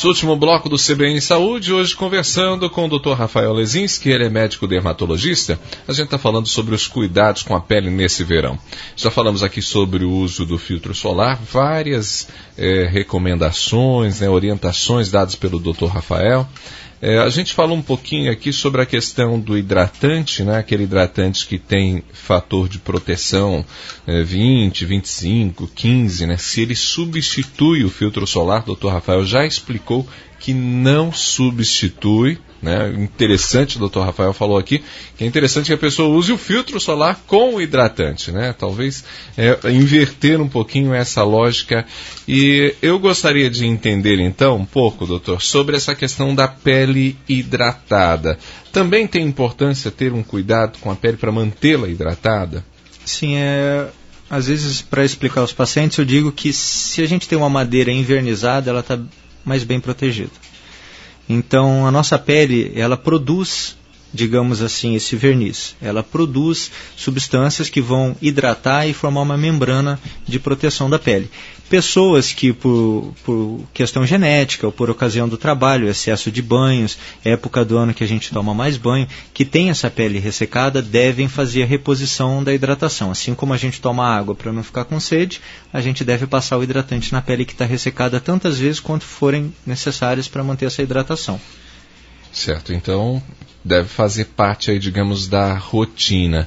Esse último bloco do CBN Saúde, hoje conversando com o Dr. Rafael Lesinski, ele é médico dermatologista. A gente está falando sobre os cuidados com a pele nesse verão. Já falamos aqui sobre o uso do filtro solar, várias recomendações, orientações dadas pelo Dr. Rafael. A gente falou um pouquinho aqui sobre a questão do hidratante, aquele hidratante que tem fator de proteção 20, 25, 15, se ele substitui o filtro solar. O Dr. Rafael já explicou que não substitui. Interessante, o Dr. Rafael falou aqui, que é interessante que a pessoa use o filtro solar com o hidratante, talvez inverter um pouquinho essa lógica. E eu gostaria de entender então um pouco, doutor, sobre essa questão da pele hidratada. Também tem importância ter um cuidado com a pele para mantê-la hidratada? Sim, às vezes para explicar aos pacientes eu digo que se a gente tem uma madeira envernizada, ela está mais bem protegida. Então, a nossa pele, ela produz, digamos assim, esse verniz. Ela produz substâncias que vão hidratar e formar uma membrana de proteção da pele. Pessoas que, por questão genética ou por ocasião do trabalho, excesso de banhos, época do ano que a gente toma mais banho, que tem essa pele ressecada, devem fazer a reposição da hidratação. Assim como a gente toma água para não ficar com sede, a gente deve passar o hidratante na pele que está ressecada tantas vezes quanto forem necessárias para manter essa hidratação. Certo, então deve fazer parte aí, digamos, da rotina.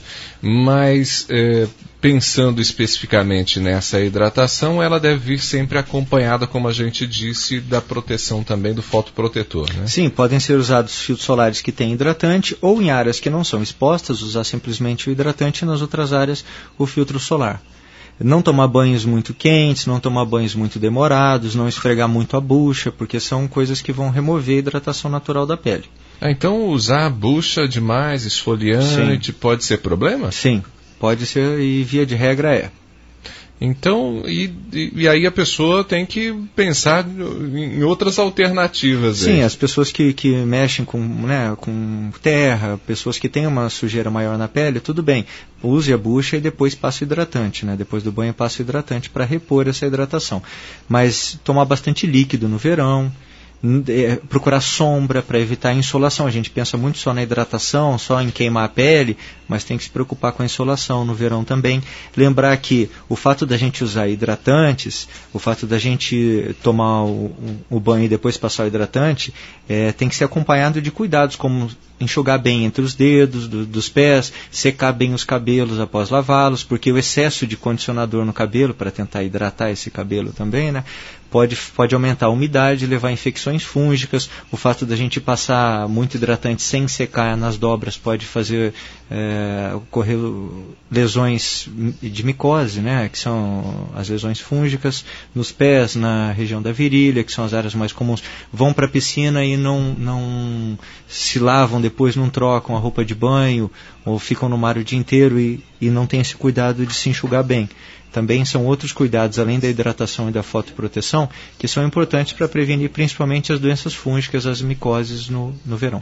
Mas pensando especificamente nessa hidratação, ela deve vir sempre acompanhada, como a gente disse, da proteção também do fotoprotetor, Sim, podem ser usados filtros solares que têm hidratante, ou em áreas que não são expostas, usar simplesmente o hidratante e nas outras áreas o filtro solar. Não tomar banhos muito quentes, não tomar banhos muito demorados, não esfregar muito a bucha, porque são coisas que vão remover a hidratação natural da pele. Então usar a bucha demais, esfoliante, Sim. Pode ser problema? Sim, pode ser e via de regra é. Então, e aí a pessoa tem que pensar em outras alternativas. Sim, as pessoas que mexem com terra, pessoas que têm uma sujeira maior na pele, tudo bem. Use a bucha e depois passe o hidratante, Depois do banho passe o hidratante para repor essa hidratação. Mas tomar bastante líquido no verão, procurar sombra para evitar a insolação. A gente pensa muito só na hidratação, só em queimar a pele, mas tem que se preocupar com a insolação no verão também. Lembrar que o fato da gente usar hidratantes, o fato da gente tomar o banho e depois passar o hidratante, tem que ser acompanhado de cuidados, como enxugar bem entre os dedos dos pés, secar bem os cabelos após lavá-los, porque o excesso de condicionador no cabelo, para tentar hidratar esse cabelo também, pode aumentar a umidade e levar a infecções fúngicas. O fato da gente passar muito hidratante sem secar nas dobras pode fazer ocorrer lesões de micose, que são as lesões fúngicas nos pés, na região da virilha, que são as áreas mais comuns. Vão para a piscina e não se lavam depois, não trocam a roupa de banho, ou ficam no mar o dia inteiro e não tem esse cuidado de se enxugar bem. Também são outros cuidados, além da hidratação e da fotoproteção, que são importantes para prevenir principalmente as doenças fúngicas, as micoses no verão.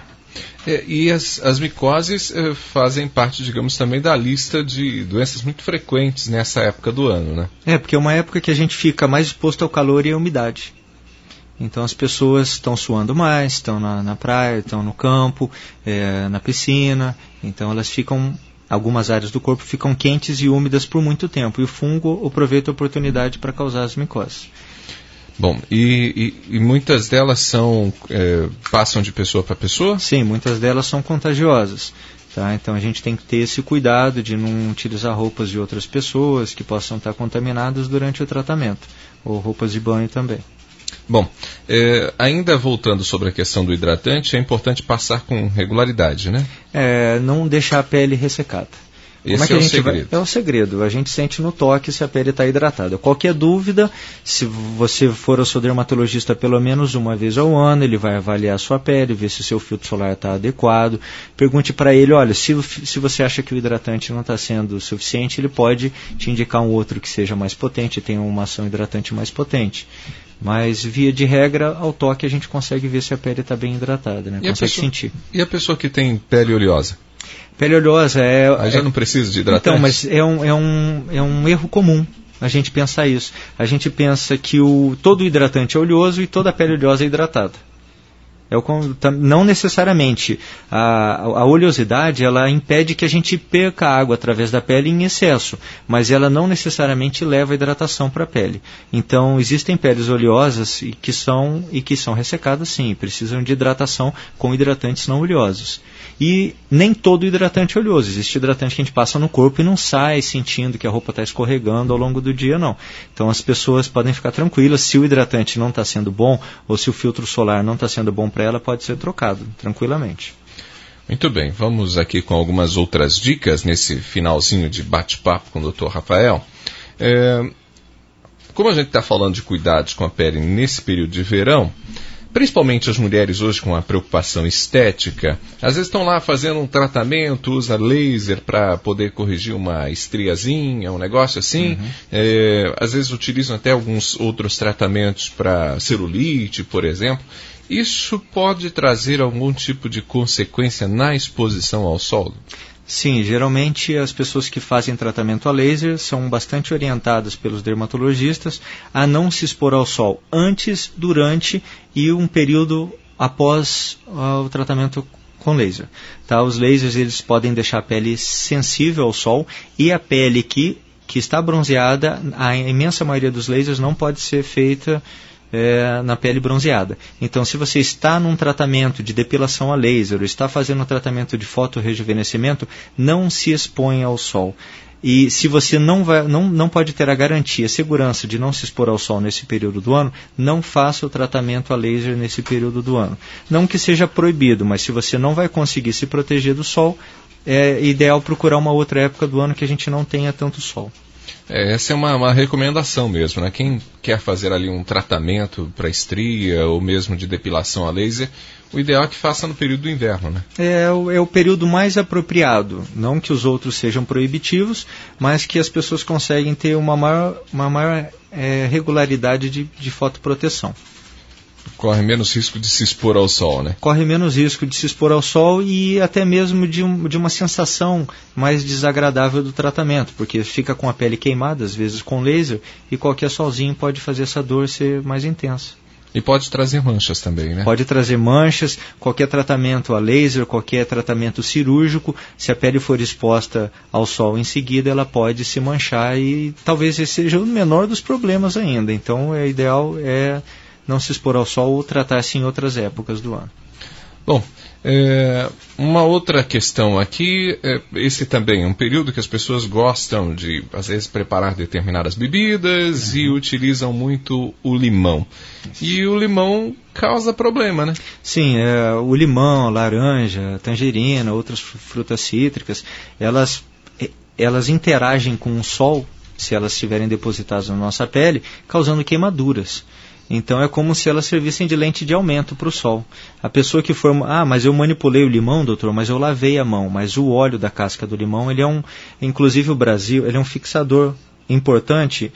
E as micoses fazem parte, digamos, também da lista de doenças muito frequentes nessa época do ano, porque é uma época que a gente fica mais exposto ao calor e à umidade. Então as pessoas estão suando mais, estão na praia, estão no campo, na piscina, então elas ficam... Algumas áreas do corpo ficam quentes e úmidas por muito tempo, e o fungo aproveita a oportunidade para causar as micoses. Bom, e muitas delas passam de pessoa para pessoa? Sim, muitas delas são contagiosas. Então a gente tem que ter esse cuidado de não utilizar roupas de outras pessoas que possam estar contaminadas durante o tratamento, ou roupas de banho também. Bom, ainda voltando sobre a questão do hidratante, é importante passar com regularidade, não deixar a pele ressecada. Esse é o segredo. É o segredo. A gente sente no toque se a pele está hidratada. Qualquer dúvida, se você for ao seu dermatologista pelo menos uma vez ao ano, ele vai avaliar a sua pele, ver se o seu filtro solar está adequado. Pergunte para ele, olha, se você acha que o hidratante não está sendo suficiente, ele pode te indicar um outro que seja mais potente, tenha uma ação hidratante mais potente. Mas, via de regra, ao toque a gente consegue ver se a pele está bem hidratada, consegue sentir. E a pessoa que tem pele oleosa? Pele oleosa já não precisa de hidratante? Então, mas é um erro comum. a gente pensa isso. A gente pensa que todo hidratante é oleoso e toda a pele oleosa é hidratada. Não necessariamente. A oleosidade, ela impede que a gente perca água através da pele em excesso, mas ela não necessariamente leva a hidratação para a pele. Então, existem peles oleosas que são ressecadas, sim, precisam de hidratação com hidratantes não oleosos. E nem todo hidratante é oleoso. Existe hidratante que a gente passa no corpo e não sai sentindo que a roupa está escorregando ao longo do dia, não. Então as pessoas podem ficar tranquilas. Se o hidratante não está sendo bom, ou se o filtro solar não está sendo bom para ela, pode ser trocado, tranquilamente. Muito bem, vamos aqui com algumas outras dicas nesse finalzinho de bate-papo com o Dr. Rafael. Como a gente está falando de cuidados com a pele nesse período de verão, principalmente as mulheres hoje com a preocupação estética, às vezes estão lá fazendo um tratamento, usa laser para poder corrigir uma estriazinha, um negócio assim. Às vezes utilizam até alguns outros tratamentos para celulite, por exemplo. Isso pode trazer algum tipo de consequência na exposição ao sol? Sim, geralmente as pessoas que fazem tratamento a laser são bastante orientadas pelos dermatologistas a não se expor ao sol antes, durante e um período após o tratamento com laser. Tá? Os lasers eles podem deixar a pele sensível ao sol e a pele que está bronzeada, a imensa maioria dos lasers não pode ser feita na pele bronzeada. Então, se você está num tratamento de depilação a laser ou está fazendo um tratamento de fotorrejuvenescimento, não se exponha ao sol. E se você não pode ter a garantia, a segurança de não se expor ao sol nesse período do ano, não faça o tratamento a laser nesse período do ano. Não que seja proibido, mas se você não vai conseguir se proteger do sol, é ideal procurar uma outra época do ano que a gente não tenha tanto sol. Essa é uma recomendação mesmo, né? Quem quer fazer ali um tratamento para estria ou mesmo de depilação a laser, o ideal é que faça no período do inverno, né? É o período mais apropriado. Não que os outros sejam proibitivos, mas que as pessoas conseguem ter uma maior regularidade de fotoproteção. Corre menos risco de se expor ao sol, né? Corre menos risco de se expor ao sol e até mesmo de uma sensação mais desagradável do tratamento, porque fica com a pele queimada, às vezes com laser, e qualquer solzinho pode fazer essa dor ser mais intensa. E pode trazer manchas também, né? Pode trazer manchas, qualquer tratamento a laser, qualquer tratamento cirúrgico, se a pele for exposta ao sol em seguida, ela pode se manchar e talvez esse seja o menor dos problemas ainda. Então, o ideal é não se expor ao sol ou tratar-se em outras épocas do ano. Bom, uma outra questão aqui, esse também é um período que as pessoas gostam de, às vezes, preparar determinadas bebidas e utilizam muito o limão. E o limão causa problema, né? Sim, o limão, laranja, tangerina, outras frutas cítricas, elas interagem com o sol, se elas estiverem depositadas na nossa pele, causando queimaduras. Então é como se elas servissem de lente de aumento para o sol. A pessoa que for, mas eu manipulei o limão, doutor, mas eu lavei a mão. Mas o óleo da casca do limão, ele inclusive o Brasil, ele é um fixador importante,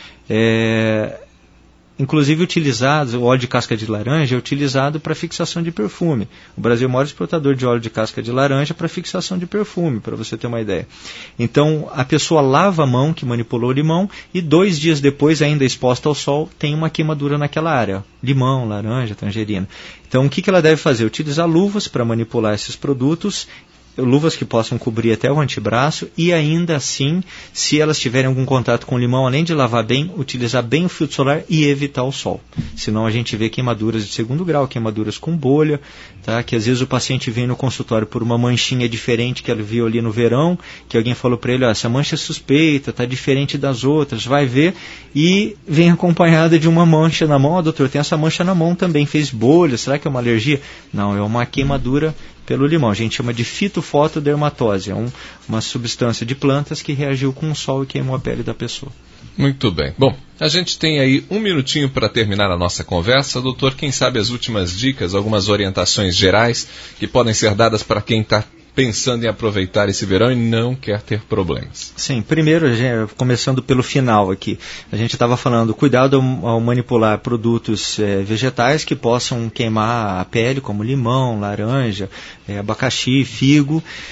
inclusive utilizado, o óleo de casca de laranja é utilizado para fixação de perfume. O Brasil é o maior exportador de óleo de casca de laranja para fixação de perfume, para você ter uma ideia. Então, a pessoa lava a mão que manipulou o limão e 2 dias depois, ainda exposta ao sol, tem uma queimadura naquela área. Limão, laranja, tangerina. Então, o que ela deve fazer? Utilizar luvas para manipular esses produtos, luvas que possam cobrir até o antebraço e ainda assim, se elas tiverem algum contato com o limão, além de lavar bem, utilizar bem o filtro solar e evitar o sol. Senão a gente vê queimaduras de 2º grau, queimaduras com bolha, tá? Que às vezes o paciente vem no consultório por uma manchinha diferente que ele viu ali no verão, que alguém falou para ele, essa mancha é suspeita, está diferente das outras, vai ver, e vem acompanhada de uma mancha na mão. Doutor, tem essa mancha na mão também, fez bolha, será que é uma alergia? Não, é uma queimadura pelo limão. A gente chama de fitofotodermatose. É uma substância de plantas que reagiu com o sol e queimou a pele da pessoa. Muito bem. Bom, a gente tem aí 1 minutinho para terminar a nossa conversa. Doutor, quem sabe as últimas dicas, algumas orientações gerais que podem ser dadas para quem está pensando em aproveitar esse verão e não quer ter problemas. Sim, primeiro, começando pelo final aqui, a gente estava falando, cuidado ao manipular produtos vegetais que possam queimar a pele, como limão, laranja, abacaxi, figo.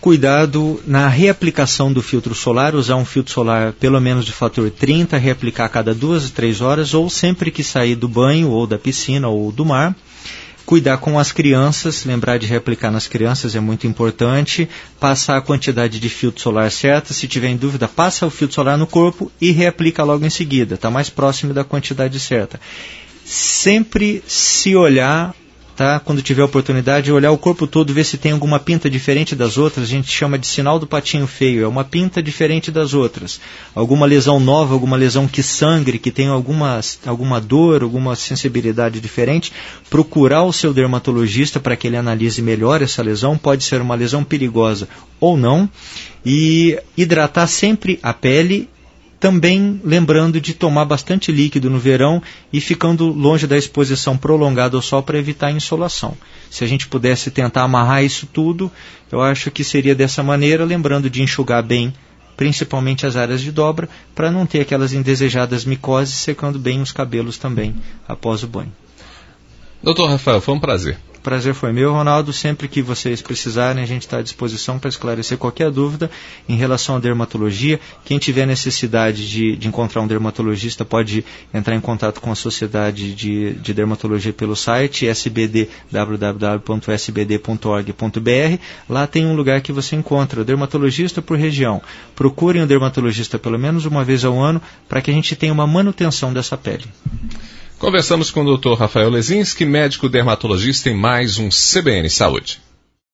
Cuidado na reaplicação do filtro solar, usar um filtro solar pelo menos de fator 30, reaplicar a cada 2 a 3 horas ou sempre que sair do banho ou da piscina ou do mar. Cuidar com as crianças, lembrar de reaplicar nas crianças é muito importante. Passar a quantidade de filtro solar certa, se tiver em dúvida, passa o filtro solar no corpo e reaplica logo em seguida, está mais próximo da quantidade certa. Sempre se olhar, tá? Quando tiver oportunidade, olhar o corpo todo, ver se tem alguma pinta diferente das outras. A gente chama de sinal do patinho feio, é uma pinta diferente das outras. Alguma lesão nova, alguma lesão que sangre, que tem alguma dor, alguma sensibilidade diferente. Procurar o seu dermatologista para que ele analise melhor essa lesão. Pode ser uma lesão perigosa ou não. E hidratar sempre a pele, também lembrando de tomar bastante líquido no verão e ficando longe da exposição prolongada ao sol para evitar a insolação. Se a gente pudesse tentar amarrar isso tudo, eu acho que seria dessa maneira, lembrando de enxugar bem, principalmente as áreas de dobra, para não ter aquelas indesejadas micoses, secando bem os cabelos também após o banho. Doutor Rafael, foi um prazer. O prazer foi meu, Ronaldo. Sempre que vocês precisarem, a gente está à disposição para esclarecer qualquer dúvida em relação à dermatologia. Quem tiver necessidade de encontrar um dermatologista pode entrar em contato com a Sociedade de Dermatologia pelo site www.sbd.org.br. Lá tem um lugar que você encontra o dermatologista por região. Procurem o dermatologista pelo menos uma vez ao ano para que a gente tenha uma manutenção dessa pele. Conversamos com o Dr. Rafael Lesinski, médico dermatologista, em mais um CBN Saúde.